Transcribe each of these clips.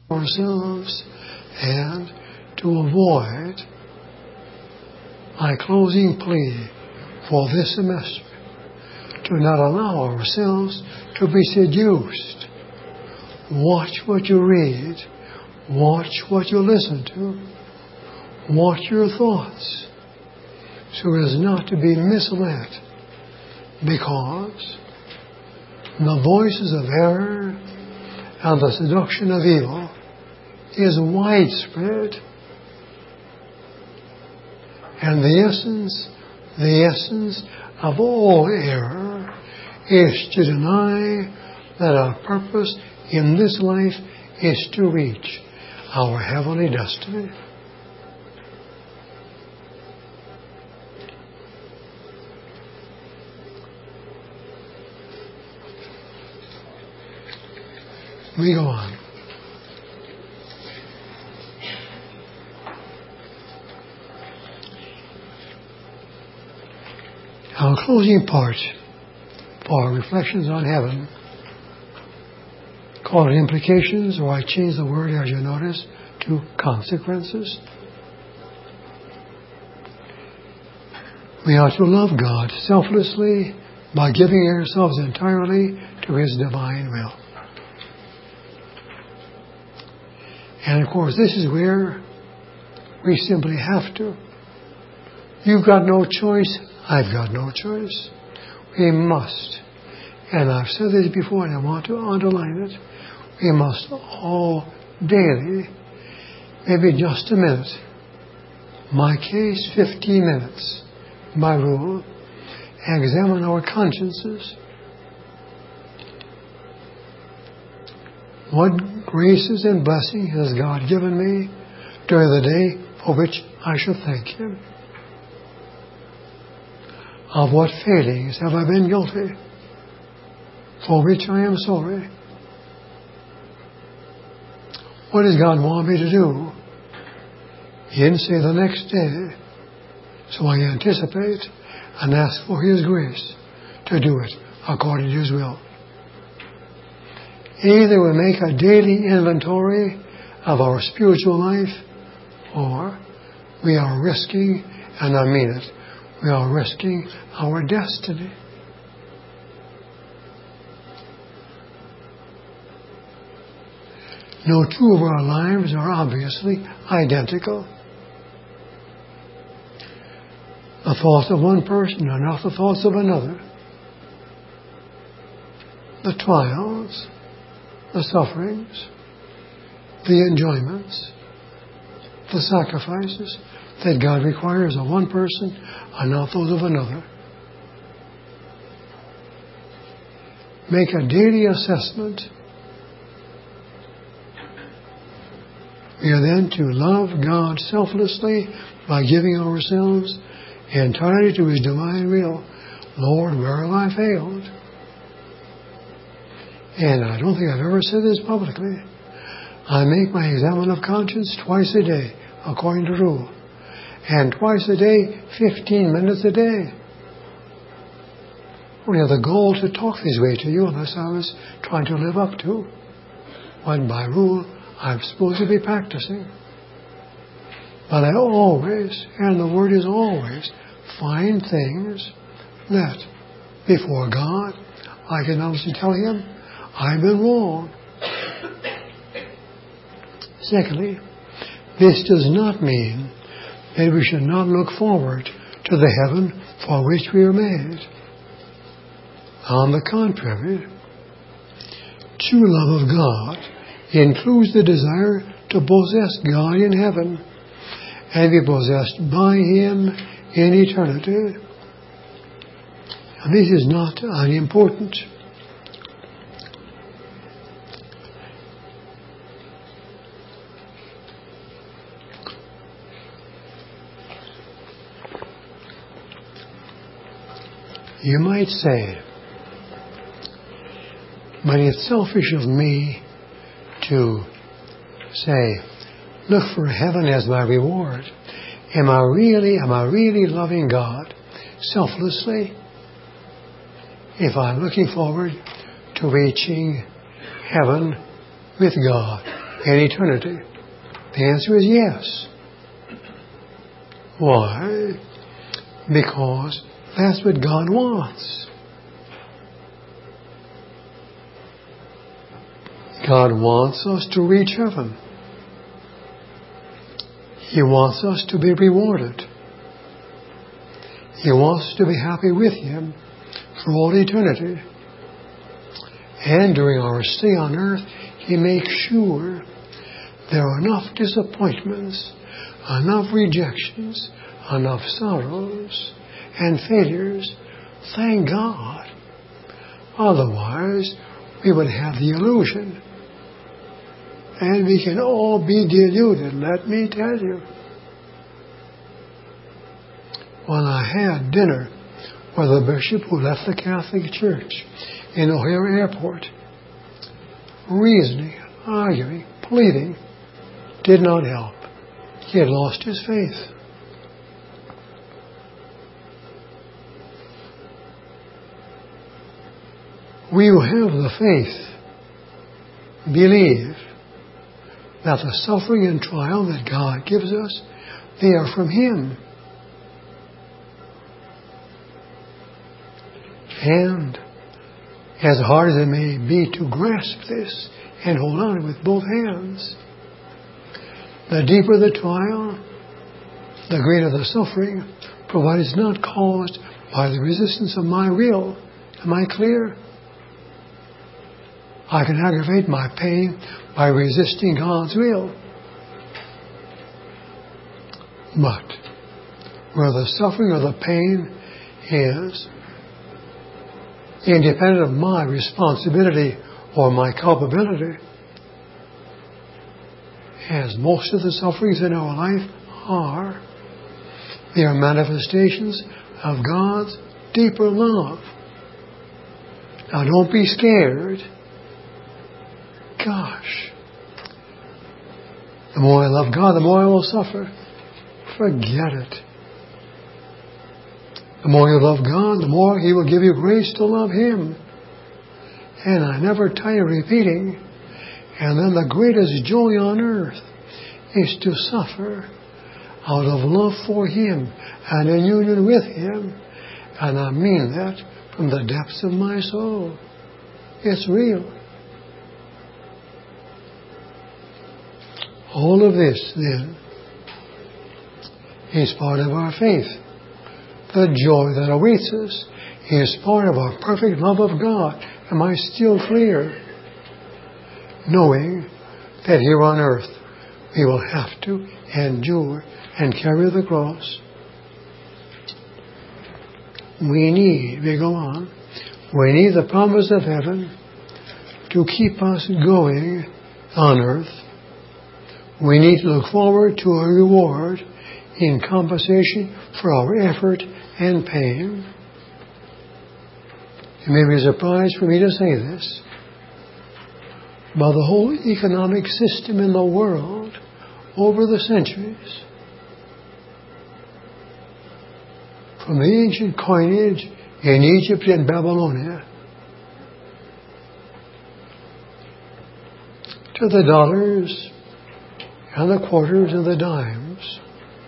ourselves and to avoid my closing plea for this semester, to not allow ourselves to be seduced. Watch what you read. Watch what you listen to. Watch your thoughts, so as not to be misled, because the voices of error and the seduction of evil is widespread. And the essence of all error is to deny that our purpose in this life is to reach our heavenly destiny. We go on. Our closing part for reflections on heaven, call it implications, or I change the word, as you notice, to consequences. We are to love God selflessly by giving ourselves entirely to His divine will. And of course, this is where we simply have to. You've got no choice. I've got no choice. We must. And I've said this before and I want to underline it. We must all daily, maybe just a minute, my case 15 minutes, my rule, examine our consciences. What graces and blessings has God given me during the day for which I should thank Him? Of what failings have I been guilty for which I am sorry? What does God want me to do? He didn't say the next day, so I anticipate and ask for His grace to do it according to His will. Either we make a daily inventory of our spiritual life, or we are risking, and I mean it, we are risking our destiny. No two of our lives are obviously identical. The thoughts of one person are not the thoughts of another. The trials, the sufferings, the enjoyments, the sacrifices that God requires of one person are not those of another. Make a daily assessment. We are then to love God selflessly by giving ourselves entirely to His divine will. Lord, where have I failed? And I don't think I've ever said this publicly. I make my examen of conscience twice a day, according to rule. And twice a day, 15 minutes a day. We have the goal to talk this way to you, unless I was trying to live up to what by rule I'm supposed to be practicing. But I always, and the word is always, find things that before God I can honestly tell Him I've been wrong. Secondly, this does not mean that we should not look forward to the heaven for which we are made. On the contrary, true love of God includes the desire to possess God in heaven and be possessed by Him in eternity. And this is not unimportant. You might say, but it's selfish of me to say, look for heaven as my reward. Am I really loving God selflessly if I'm looking forward to reaching heaven with God? in eternity? The answer is yes. Why? Because that's what God wants. God wants us to reach heaven. He wants us to be rewarded. He wants us to be happy with Him for all eternity. And during our stay on earth, He makes sure there are enough disappointments, enough rejections, enough sorrows and failures. Thank God. Otherwise, we would have the illusion. And we can all be deluded, let me tell you. When I had dinner with a bishop who left the Catholic Church in O'Hare Airport, reasoning, arguing, pleading, did not help. He had lost his faith. We who have the faith believe that the suffering and trial that God gives us, they are from Him. And as hard as it may be to grasp this and hold on with both hands, the deeper the trial, the greater the suffering, provided it's not caused by the resistance of my will. Am I clear? I can aggravate my pain by resisting God's will. But where the suffering or the pain is independent of my responsibility or my culpability, as most of the sufferings in our life are, they are manifestations of God's deeper love. Now don't be scared. Gosh, the more I love God, the more I will suffer. Forget it. The more you love God, the more He will give you grace to love Him. And I never tire repeating, and then the greatest joy on earth is to suffer out of love for Him and in union with Him. And I mean that from the depths of my soul. It's real. All of this, then, is part of our faith. The joy that awaits us is part of our perfect love of God. Am I still clear? Knowing that here on earth we will have to endure and carry the cross. We go on, we need the promise of heaven to keep us going on earth. We need to look forward to a reward in compensation for our effort and pain. You may be surprised for me to say this, but the whole economic system in the world over the centuries, from the ancient coinage in Egypt and Babylonia to the dollars and the quarters and the dimes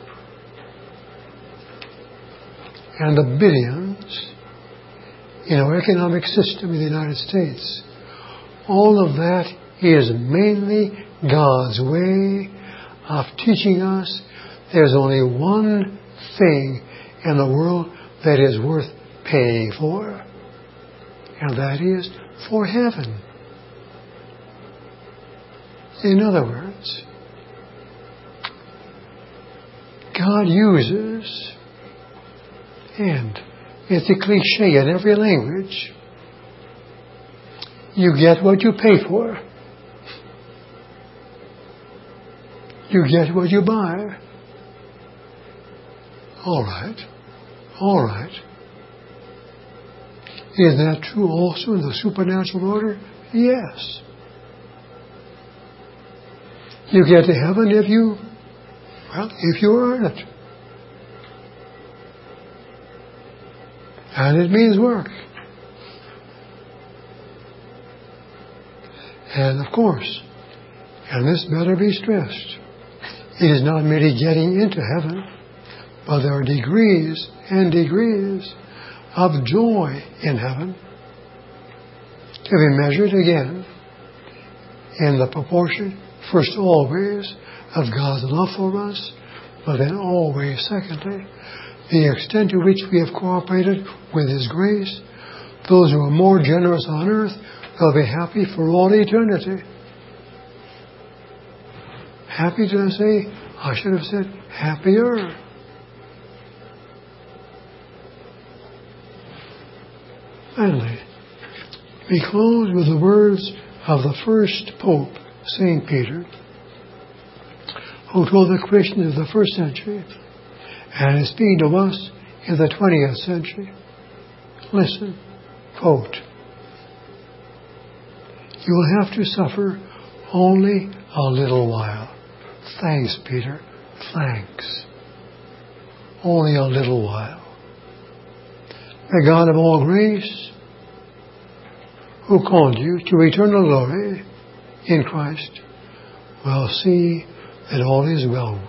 and the billions in our economic system in the United States, all of that is mainly God's way of teaching us there's only one thing in the world that is worth paying for, and that is for heaven. In other words, God uses, and it's a cliche in every language, you get what you pay for. You get what you buy. All right. Is that true also in the supernatural order? Yes. You get to heaven if you earn it. And it means work. And of course, And this better be stressed. It is not merely getting into heaven, but there are degrees and degrees of joy in heaven to be measured again in the proportion, first always, of God's love for us, but then always, secondly, the extent to which we have cooperated with His grace. Those who are more generous on earth will be happy for all eternity. Happy, did I say? I should have said happier. Finally, we close with the words of the first Pope, St. Peter, who told the Christians of the first century and is speaking to us in the 20th century. Listen, quote, "You will have to suffer only a little while." Thanks, Peter. Thanks. Only a little while. The God of all grace, who called you to eternal glory in Christ, will see that all is well.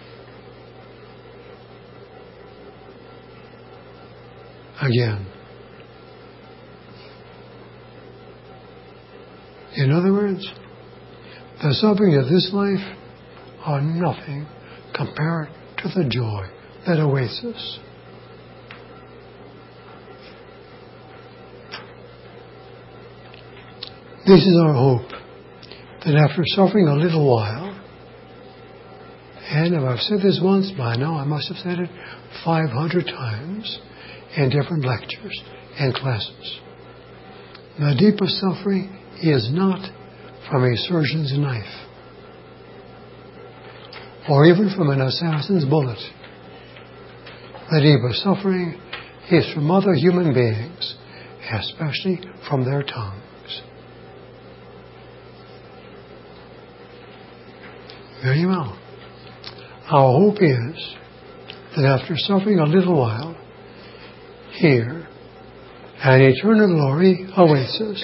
Again. In other words, the sufferings of this life are nothing compared to the joy that awaits us. This is our hope, that after suffering a little while, and if I've said this once by now, I must have said it 500 times in different lectures and classes, the deepest suffering is not from a surgeon's knife, or even from an assassin's bullet. The deepest suffering is from other human beings, especially from their tongues. Very well. Our hope is that after suffering a little while, here, an eternal glory awaits us.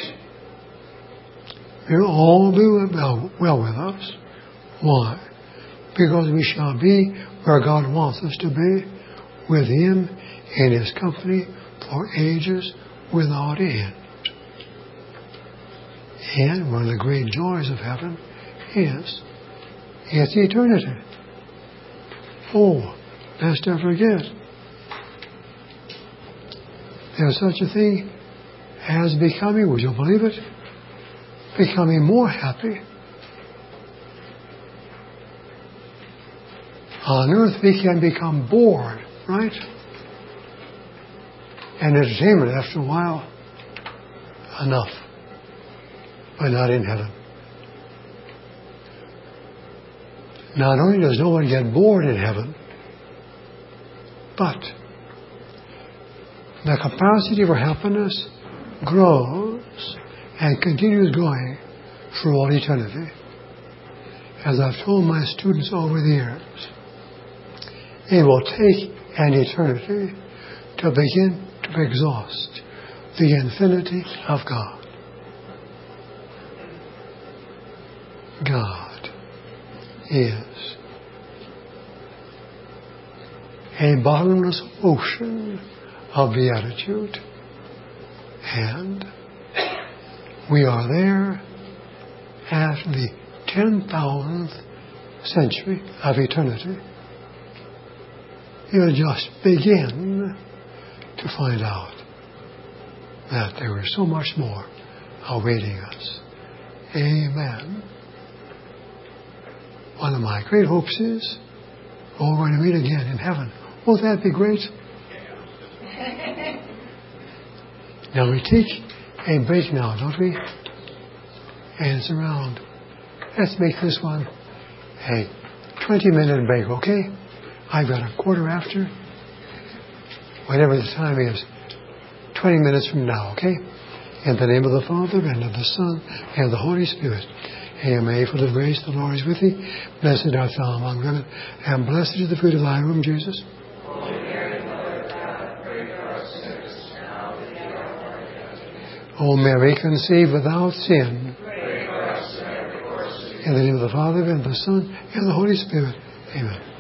Will all be well with us. Why? Because we shall be where God wants us to be, with Him in His company for ages without end. And one of the great joys of heaven is it's eternity. Oh, lest I forget, there's such a thing as becoming, would you believe it? Becoming more happy. On earth we can become bored, right? And entertainment, after a while, enough. But not in heaven. Not only does no one get bored in heaven, but the capacity for happiness grows and continues growing through all eternity. As I've told my students over the years, it will take an eternity to begin to exhaust the infinity of God. God is a bottomless ocean of beatitude, and we are there after the 10,000th century of eternity. You'll just begin to find out that there is so much more awaiting us. Amen. One of my great hopes is we're going to meet again in heaven. Won't that be great? Now we take a break now, don't we? And it's around. Let's make this one a 20-minute break, okay? I've got a quarter after, whatever the time is, 20 minutes from now, okay? In the name of the Father, and of the Son, and of the Holy Spirit. Amen. Full of grace, the Lord is with thee. Blessed art thou among women, and blessed is the fruit of thy womb, Jesus. Holy Mary, Mother of God, pray for us sinners, now and at the hour of our death. O Mary, conceived without sin. Pray for us in every course of In the name of the Father, and of the Son, and of the Holy Spirit. Amen.